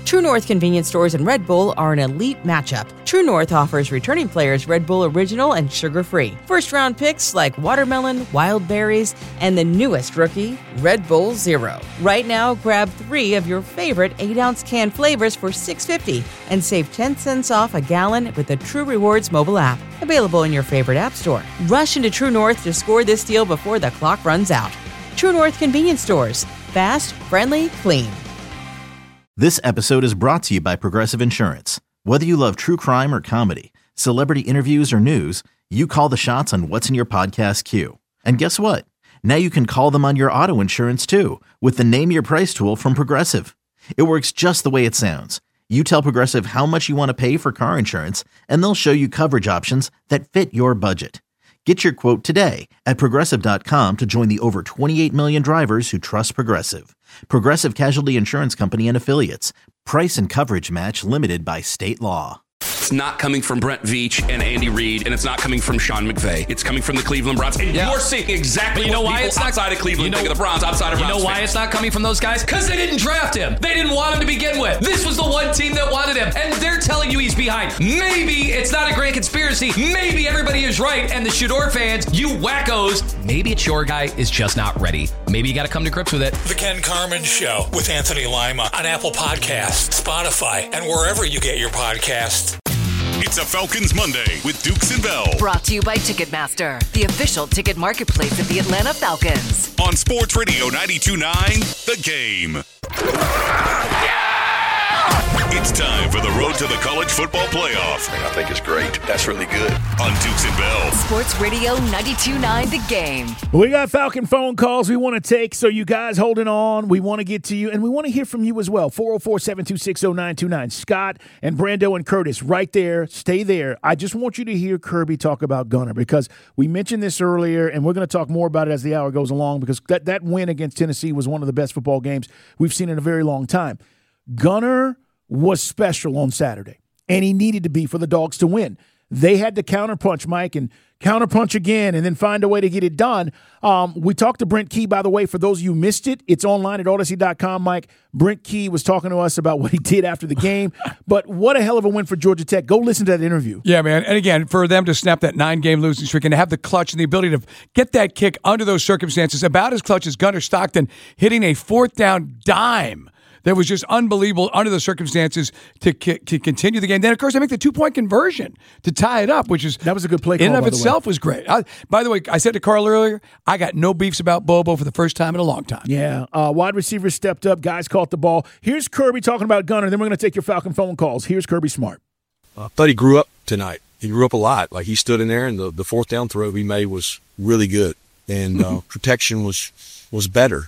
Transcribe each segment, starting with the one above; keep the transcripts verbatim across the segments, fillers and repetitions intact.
True North convenience stores and Red Bull are an elite matchup. True North offers returning players Red Bull Original and sugar-free. First-round picks like watermelon, wild berries, and the newest rookie, Red Bull Zero. Right now, grab three of your favorite eight ounce can flavors for six dollars and fifty cents and save ten cents off a gallon with the True Rewards mobile app. Available in your favorite app store. Rush into True North to score this deal before the clock runs out. True North convenience stores. Fast, friendly, clean. This episode is brought to you by Progressive Insurance. Whether you love true crime or comedy, celebrity interviews or news, you call the shots on what's in your podcast queue. And guess what? Now you can call them on your auto insurance too with the Name Your Price tool from Progressive. It works just the way it sounds. You tell Progressive how much you want to pay for car insurance, and they'll show you coverage options that fit your budget. Get your quote today at Progressive dot com to join the over twenty-eight million drivers who trust Progressive. Progressive Casualty Insurance Company and Affiliates. Price and coverage match limited by state law. It's not coming from Brent Veach and Andy Reid, and it's not coming from Sean McVay. It's coming from the Cleveland Browns. And yeah. you're seeing exactly you know what why people it's not, outside of Cleveland you know, think of the Browns, outside of You Browns know why fans. it's not coming from those guys? Because they didn't draft him. They didn't want him to begin with. This was the one team that wanted him, and they're telling you he's behind. Maybe it's not a great conspiracy. Maybe everybody is right, and the Shador fans, you wackos, maybe it's your guy is just not ready. Maybe you got to come to grips with it. The Ken Carman Show with Anthony Lima on Apple Podcasts, Spotify, and wherever you get your podcasts. It's a Falcons Monday with Dukes and Bell. Brought to you by Ticketmaster, the official ticket marketplace of the Atlanta Falcons. On Sports Radio ninety-two point nine, The Game. Yeah! It's time for the road to the college football playoff. I think it's great. That's really good. On Dukes and Bell. Sports Radio ninety-two point nine, The Game. We got Falcon phone calls we want to take, so you guys holding on. We want to get to you, and we want to hear from you as well. four oh four, seven two six, oh nine two nine. Scott and Brando and Curtis right there. Stay there. I just want you to hear Kirby talk about Gunner because we mentioned this earlier, and we're going to talk more about it as the hour goes along because that, that win against Tennessee was one of the best football games we've seen in a very long time. Gunner was special on Saturday, and he needed to be for the Dogs to win. They had to counterpunch, Mike, and counterpunch again and then find a way to get it done. Um, we talked to Brent Key, by the way. For those of you who missed it, it's online at Odyssey dot com, Mike. Brent Key was talking to us about what he did after the game. But what a hell of a win for Georgia Tech. Go listen to that interview. Yeah, man. And again, for them to snap that nine-game losing streak and to have the clutch and the ability to get that kick under those circumstances, about as clutch as Gunner Stockton hitting a fourth down dime. That was just unbelievable under the circumstances to to continue the game. Then, of course, they make the two-point conversion to tie it up, which is that was a good play call, in and of by the itself way. was great. I, by the way, I said to Carl earlier, I got no beefs about Bobo for the first time in a long time. Yeah, uh, wide receivers stepped up, guys caught the ball. Here's Kirby talking about Gunner. Then we're going to take your Falcon phone calls. Here's Kirby Smart. I thought he grew up tonight. He grew up a lot. Like he stood in there, and the, the fourth down throw he made was really good, and uh, protection was was better.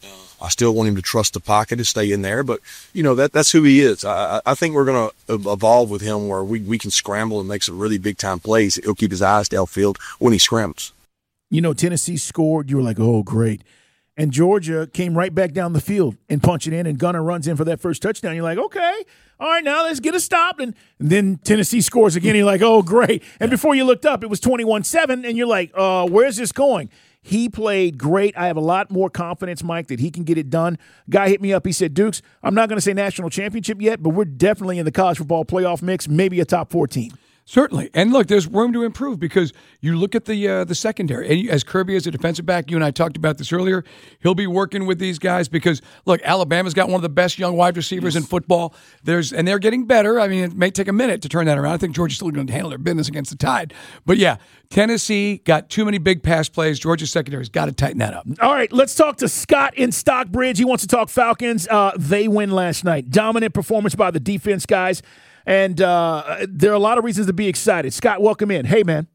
I still want him to trust the pocket and stay in there, but, you know, that that's who he is. I, I think we're going to evolve with him where we, we can scramble and make some really big-time plays. He'll keep his eyes downfield when he scrambles. You know, Tennessee scored. You were like, oh, great. And Georgia came right back down the field and punched it in, and Gunner runs in for that first touchdown. You're like, okay, all right, now let's get a stop. And, and then Tennessee scores again. You're like, oh, great. And before you looked up, it was twenty-one seven, and you're like, uh, where's this going? He played great. I have a lot more confidence, Mike, that he can get it done. Guy hit me up. He said, Dukes, I'm not going to say national championship yet, but we're definitely in the college football playoff mix, maybe a top four team. Certainly. And look, there's room to improve because you look at the uh, the secondary. And as Kirby is a defensive back, you and I talked about this earlier, he'll be working with these guys because, look, Alabama's got one of the best young wide receivers yes. in football. There's And they're getting better. I mean, it may take a minute to turn that around. I think Georgia's still going to handle their business against the Tide. But, yeah, Tennessee got too many big pass plays. Georgia's secondary's got to tighten that up. All right, let's talk to Scott in Stockbridge. He wants to talk Falcons. Uh, they win last night. Dominant performance by the defense, guys. And uh, there are a lot of reasons to be excited. Scott, welcome in. Hey, man.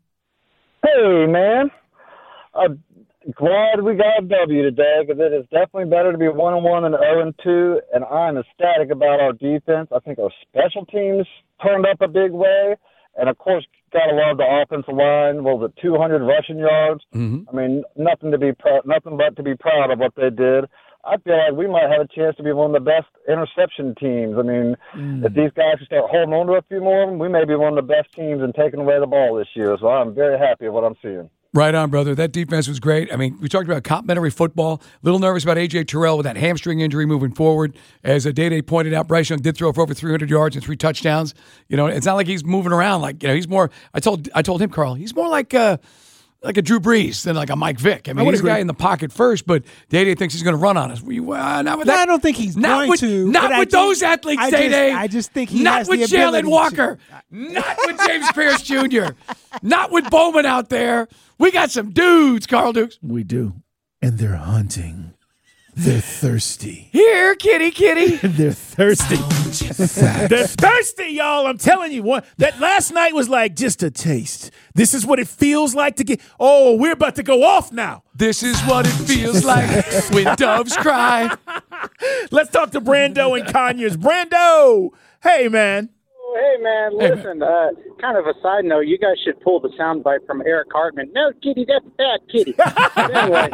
Hey, man. I'm glad we got a W today because it is definitely better to be one and one than oh and two, and I'm ecstatic about our defense. I think our special teams turned up a big way, and, of course, got to love the offensive line. What was it, two hundred rushing yards? Mm-hmm. I mean, nothing to be pr- nothing but to be proud of what they did. I feel like we might have a chance to be one of the best interception teams. I mean, mm. if these guys start holding on to a few more of them, we may be one of the best teams in taking away the ball this year. So I'm very happy with what I'm seeing. Right on, brother. That defense was great. I mean, we talked about complimentary football. A little nervous about A J Terrell with that hamstring injury moving forward. As Day-Day pointed out, Bryce Young did throw for over three hundred yards and three touchdowns. You know, it's not like he's moving around. Like, you know, he's more, I told I told him, Carl, he's more like uh, like a Drew Brees than like a Mike Vick. I mean, I he's agree. a guy in the pocket first, but Day-Day thinks he's going to run on us. We, uh, not with No, that. I don't think he's not going with, to. Not but with I those just- athletes, I just- Day-Day. I just think he Not has with the ability Jalen Walker. to- Not with James Pierce Junior Not with Bowman out there. We got some dudes, Carl Dukes. We do. And they're hunting. They're thirsty. Here, kitty, kitty. They're thirsty. They're thirsty, y'all. I'm telling you. What, that last night was like just a taste. This is what it feels like to get. Oh, we're about to go off now. This is what it feels like when doves cry. Let's talk to Brando and Conyers. Brando, hey, man. Hey, man, listen, uh, kind of a side note, you guys should pull the soundbite from Eric Hartman. No, kitty, that's bad, kitty. But anyway,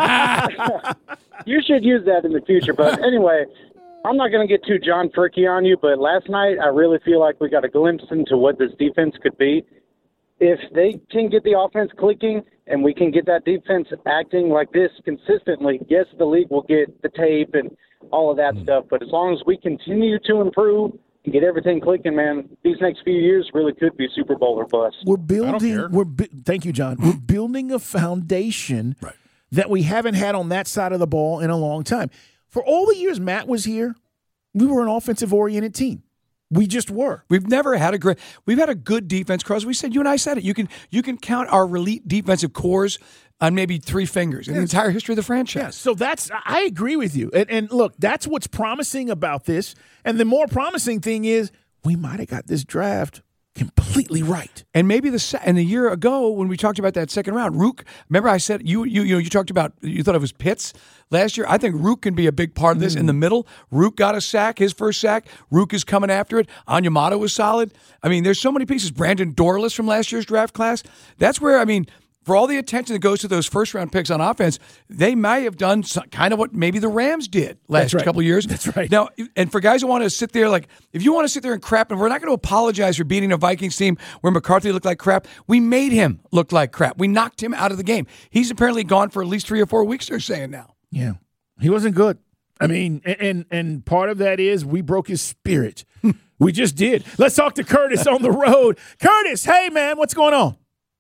you should use that in the future. But anyway, I'm not going to get too John Furky on you, but last night I really feel like we got a glimpse into what this defense could be. If they can get the offense clicking and we can get that defense acting like this consistently, yes, the league will get the tape and all of that stuff. But as long as we continue to improve and get everything clicking, man, these next few years really could be Super Bowl or bust. We're building. We're bu- thank you, John. We're building a foundation right. that we haven't had on that side of the ball in a long time. For all the years Matt was here, we were an offensive-oriented team. We just were. We've never had a great. We've had a good defense, Cruz. We said you and I said it. You can you can count our elite defensive cores on maybe three fingers in the entire history of the franchise. Yeah, so that's I agree with you. And, and look, that's what's promising about this. And the more promising thing is we might have got this draft completely right. And maybe the se- and a year ago when we talked about that second round, Rook. Remember, I said you you you know you talked about you thought it was Pitts last year. I think Rook can be a big part of this mm. in the middle. Rook got a sack, his first sack. Rook is coming after it. Anyamata was solid. I mean, there's so many pieces. Brandon Dorless from last year's draft class. That's where I mean. For all the attention that goes to those first-round picks on offense, they may have done some, kind of what maybe the Rams did last right. couple of years. That's right. Now, and for guys who want to sit there, like, if you want to sit there and crap, and we're not going to apologize for beating a Vikings team where McCarthy looked like crap. We made him look like crap. We knocked him out of the game. He's apparently gone for at least three or four weeks, they're saying now. Yeah. He wasn't good. I mean, and and part of that is we broke his spirit. We just did. Let's talk to Curtis on the road. Curtis, hey, man, what's going on?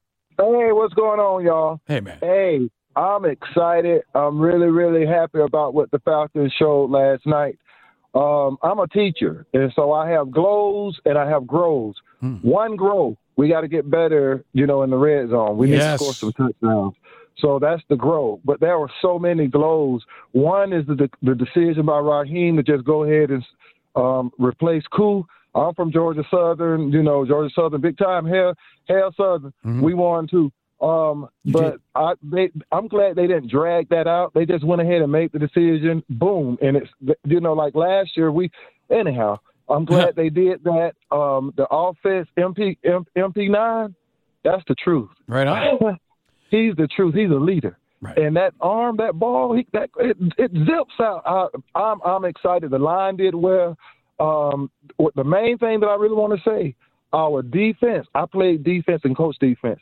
Hey, what's going on, y'all? Hey, man. Hey, I'm excited. I'm really, really happy about what the Falcons showed last night. Um, I'm a teacher, and so I have glows and I have grows. Hmm. One grow, we got to get better, you know, in the red zone. We yes. need to score some touchdowns. So that's the grow. But there were so many glows. One is the the decision by Raheem to just go ahead and um, replace Koo. I'm from Georgia Southern, you know, Georgia Southern, big time, hell, hell Southern. Mm-hmm. We won too. Um, but I, they, I'm glad they didn't drag that out. They just went ahead and made the decision. Boom. And it's, you know, like last year, we, anyhow, I'm glad they did that. Um, the offense, M P, M, MP9, that's the truth. Right on. He's the truth. He's a leader. Right. And that arm, that ball, he, that it, it zips out. I, I'm, I'm excited. The line did well. Um, the main thing that I really want to say, our defense, I played defense and coach defense.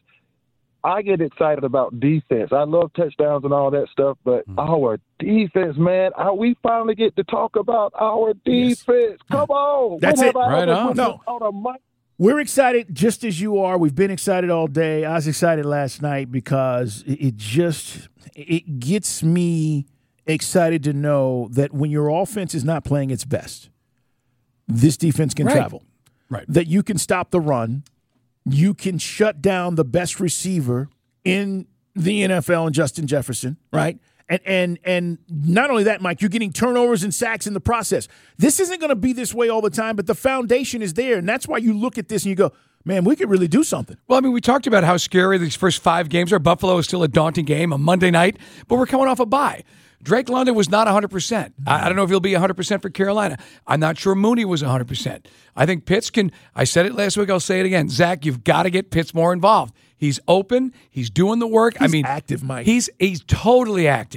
I get excited about defense. I love touchdowns and all that stuff, but mm-hmm. our defense, man, I, we finally get to talk about our defense. Yes. Come on. That's it. Right on. No. on We're excited just as you are. We've been excited all day. I was excited last night because it just it gets me excited to know that when your offense is not playing its best, this defense can right. travel. Right. That you can stop the run. You can shut down the best receiver in the N F L and Justin Jefferson, right? And and and not only that, Mike, you're getting turnovers and sacks in the process. This isn't going to be this way all the time, but the foundation is there. And that's why you look at this and you go, man, we could really do something. Well, I mean, we talked about how scary these first five games are. Buffalo is still a daunting game, a Monday night, but we're coming off a bye. Drake London was not one hundred percent. I, I don't know if he'll be one hundred percent for Carolina. I'm not sure Mooney was one hundred percent. I think Pitts can, I said it last week, I'll say it again. Zach, you've got to get Pitts more involved. He's open. He's doing the work. He's I mean, active, Mike. He's, he's totally active.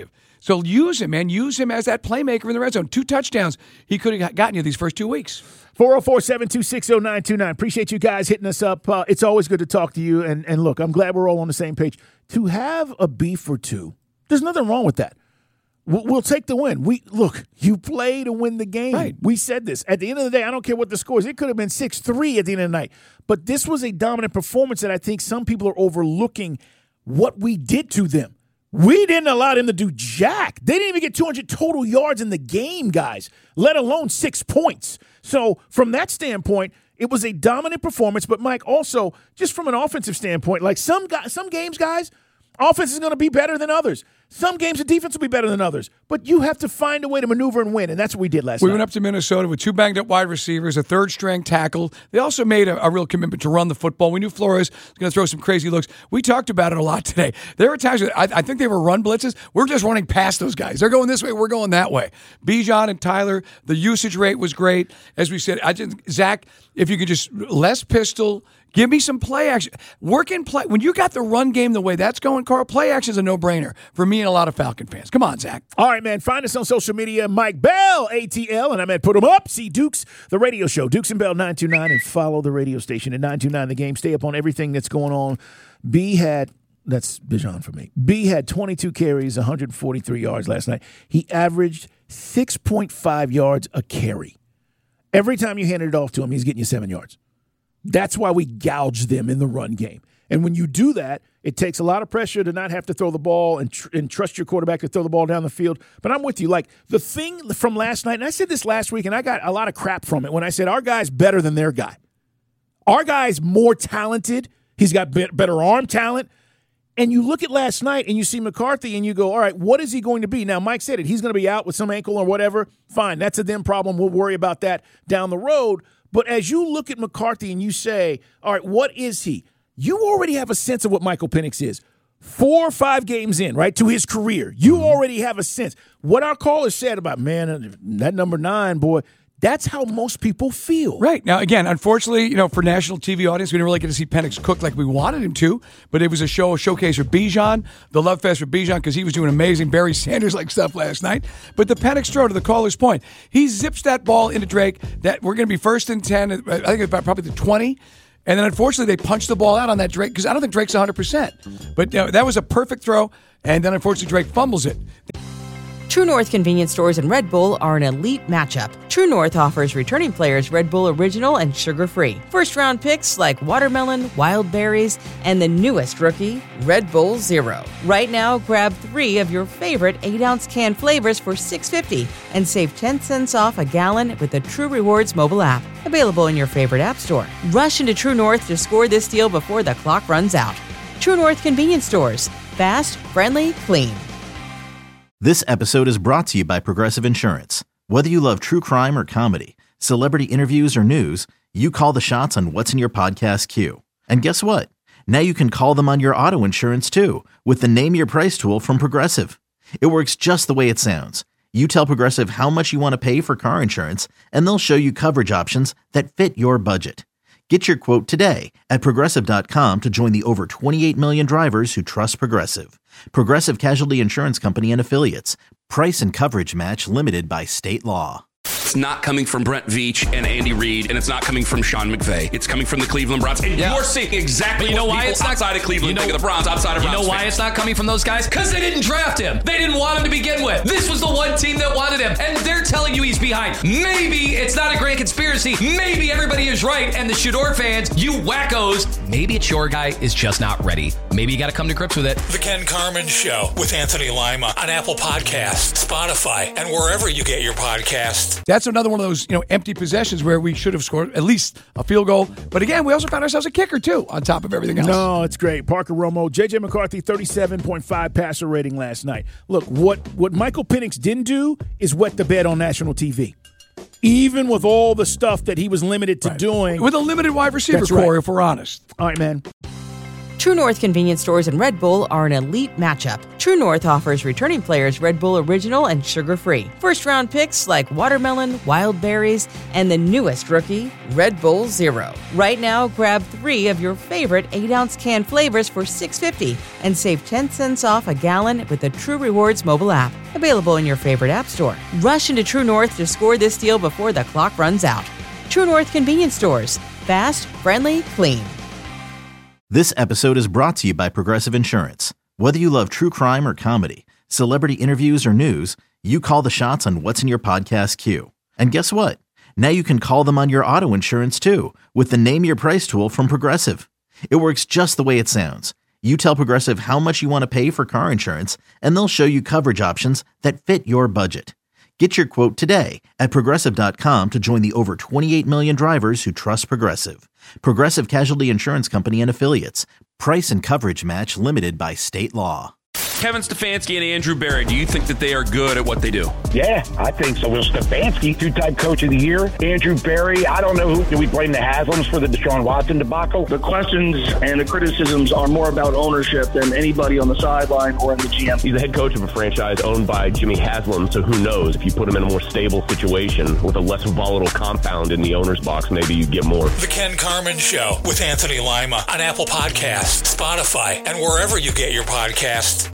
So use him, man. Use him as that playmaker in the red zone. Two touchdowns he could have gotten you these first two weeks. four oh four, seven two six, oh nine two nine. Appreciate you guys hitting us up. Uh, it's always good to talk to you. And, and look, I'm glad we're all on the same page. To have a beef or two, there's nothing wrong with that. We'll, we'll take the win. We Look, you play to win the game. Right. We said this. At the end of the day, I don't care what the score is. It could have been six three at the end of the night. But this was a dominant performance that I think some people are overlooking what we did to them. We didn't allow them to do jack. They didn't even get two hundred total yards in the game, guys, let alone six points. So from that standpoint, it was a dominant performance. But, Mike, also, just from an offensive standpoint, like some guys, some games, guys, offense is going to be better than others. Some games the defense will be better than others. But you have to find a way to maneuver and win, and that's what we did last we night. We went up to Minnesota with two banged-up wide receivers, a third-string tackle. They also made a, a real commitment to run the football. We knew Flores was going to throw some crazy looks. We talked about it a lot today. There were times that I, I think they were run blitzes. We're just running past those guys. They're going this way. We're going that way. Bijan and Tyler, the usage rate was great. As we said, I just, Zach, if you could just less pistol, give me some play action. Work in play. When you got the run game the way that's going, Carl, play action is a no-brainer for me and a lot of Falcon fans. Come on, Zach. All right, man. Find us on social media. Mike Bell, A T L, and I'm at Put 'em Up. See Dukes, the radio show. Dukes and Bell nine two nine, and follow the radio station at nine two nine The Game. Stay up on everything that's going on. B had, that's Bijan for me. B had twenty-two carries, one hundred forty-three yards last night. He averaged six point five yards a carry. Every time you handed it off to him, he's getting you seven yards. That's why we gouge them in the run game. And when you do that, it takes a lot of pressure to not have to throw the ball and, tr- and trust your quarterback to throw the ball down the field. But I'm with you. Like, the thing from last night, and I said this last week, and I got a lot of crap from it when I said our guy's better than their guy. Our guy's more talented. He's got be- better arm talent. And you look at last night and you see McCarthy and you go, all right, what is he going to be? Now, Mike said it. He's going to be out with some ankle or whatever. Fine. That's a them problem. We'll worry about that down the road. But as you look at McCarthy and you say, all right, what is he? You already have a sense of what Michael Penix is. Four or five games in, right, to his career. You already have a sense. What our caller said about, man, that number nine, boy, that's how most people feel. Right. Now, again, unfortunately, you know, for national T V audience, we didn't really get to see Penix cook like we wanted him to, but it was a show, a showcase for Bijan, the love fest for Bijan, because he was doing amazing Barry Sanders-like stuff last night. But the Penix throw, to the caller's point, he zips that ball into Drake, that we're going to be first and ten, I think it's about probably the twenty, and then unfortunately they punched the ball out on that Drake, because I don't think Drake's one hundred percent. But you know, that was a perfect throw, and then unfortunately Drake fumbles it. True North convenience stores and Red Bull are an elite matchup. True North offers returning players Red Bull Original and sugar-free. First-round picks like watermelon, wild berries, and the newest rookie, Red Bull Zero. Right now, grab three of your favorite eight-ounce can flavors for six dollars and fifty cents and save ten cents off a gallon with the True Rewards mobile app. Available in your favorite app store. Rush into True North to score this deal before the clock runs out. True North convenience stores. Fast, friendly, clean. This episode is brought to you by Progressive Insurance. Whether you love true crime or comedy, celebrity interviews or news, you call the shots on what's in your podcast queue. And guess what? Now you can call them on your auto insurance too with the Name Your Price tool from Progressive. It works just the way it sounds. You tell Progressive how much you want to pay for car insurance, and they'll show you coverage options that fit your budget. Get your quote today at Progressive dot com to join the over twenty-eight million drivers who trust Progressive. Progressive Casualty Insurance Company and Affiliates. Price and coverage match limited by state law. It's not coming from Brent Veach and Andy Reid, and it's not coming from Sean McVay. It's coming from the Cleveland Browns. And yeah. you're seeing exactly you know what why people it's not, outside of Cleveland you know, think of the Browns, outside of You Browns know why fans. it's not coming from those guys? Because they didn't draft him. They didn't want him to begin with. This was the one team that wanted him, and they're telling you he's behind. Maybe it's not a grand conspiracy. Maybe everybody is right, and the Shador fans, you wackos, maybe it's your guy is just not ready. Maybe you got to come to grips with it. The Ken Carman Show with Anthony Lima on Apple Podcasts, Spotify, and wherever you get your podcasts. That's another one of those, you know, empty possessions where we should have scored at least a field goal. But again, we also found ourselves a kicker, too, on top of everything else. No, it's great. Parker Romo, J J McCarthy, thirty-seven point five passer rating last night. Look, what, what Michael Penix didn't do is wet the bed on national T V. Even with all the stuff that he was limited to right. doing. With a limited wide receiver core, right. if we're honest. All right, man. True North convenience stores and Red Bull are an elite matchup. True North offers returning players Red Bull Original and sugar-free. First-round picks like watermelon, wild berries, and the newest rookie, Red Bull Zero. Right now, grab three of your favorite eight ounce can flavors for six dollars and fifty cents and save ten cents off a gallon with the True Rewards mobile app. Available in your favorite app store. Rush into True North to score this deal before the clock runs out. True North convenience stores. Fast, friendly, clean. This episode is brought to you by Progressive Insurance. Whether you love true crime or comedy, celebrity interviews or news, you call the shots on what's in your podcast queue. And guess what? Now you can call them on your auto insurance too with the Name Your Price tool from Progressive. It works just the way it sounds. You tell Progressive how much you want to pay for car insurance, and they'll show you coverage options that fit your budget. Get your quote today at Progressive dot com to join the over twenty-eight million drivers who trust Progressive. Progressive Casualty Insurance Company and Affiliates. Price and coverage match limited by state law. Kevin Stefanski and Andrew Berry, do you think that they are good at what they do? Yeah, I think so. Well, Stefanski, two-time coach of the year. Andrew Berry, I don't know who. Do we blame the Haslams for the Deshaun Watson debacle? The questions and the criticisms are more about ownership than anybody on the sideline or in the G M. He's the head coach of a franchise owned by Jimmy Haslam, so who knows? If you put him in a more stable situation with a less volatile compound in the owner's box, maybe you get more. The Ken Carman Show with Anthony Lima on Apple Podcasts, Spotify, and wherever you get your podcasts.